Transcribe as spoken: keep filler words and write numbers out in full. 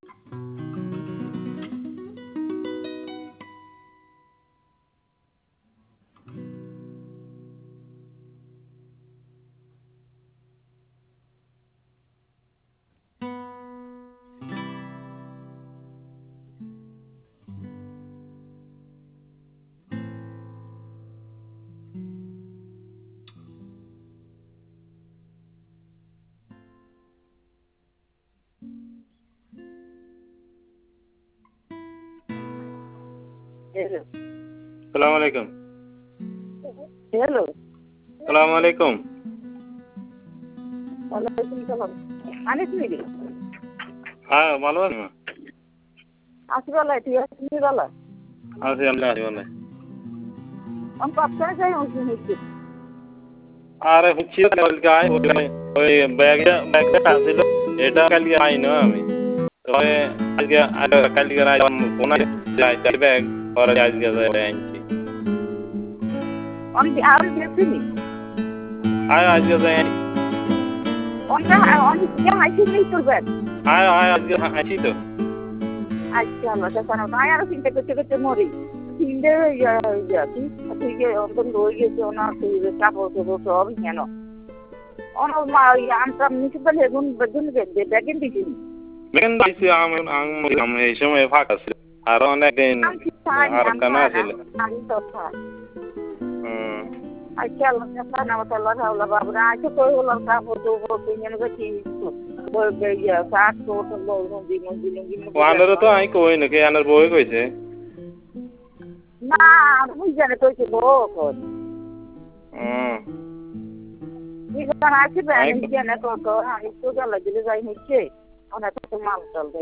Hello. Assalamu alaikum. Hello. Assalamu alaikum. Walaikum salam. Anis mili. হ্যাঁ ভালো আছেন? আছি ভালো, তুই আছিস ভালো? আছি আল্লাহ আছি ভালো। আমি কখন যাই হইছি হইছি। আরে হচ্ছি কালকে আই ওই ব্যাগে ব্যাগটা আছিল এটা কালকে আই না আমি ওই আজকে কালকে আই ফোন যাই তাই ব্যাগ পরে আজকে যাই আনছি আমি আর দেখছিনি। আয় আজকে যাই ওনটা আমি কি হাইছি নেই তোর ব্যাগ। আয় আয় আজকে আছি তো আচ্ছা আল্লাহ জানো তাই আর চিন্তা করতে করতে মরি। চিন্তা ইয়া ইয়া তুই তুই যে অন্তত রয়ে গেছে ওনা তুই কাপড় চোপড় সব কেন ওনা মা আমটা নিচে বলে গুন বদল দে ব্যাগেন দিছি মেন দিছি আমি আমি এই সময় ফাঁকা ছিল আর অনেক দিন আর কানা ছিল আমি তো থাক হুম আচ্ছা আল্লাহ জানা আল্লাহ আল্লাহ বাবরা আচ্ছা কই হলো কাপড় চোপড় কিনে নেবে কি ওই ইয়া শাক তো বলবো দিন দিন দিন ওয়ানের তো আই কই নাকি আনার বই কইছে না আমি জানি কইছে বউ হুম ঠিক আছে আছে ব্যাগ জানে তো তো আমি তো গেল দিলে যাই হচ্ছে ওনা তো মাল চলবে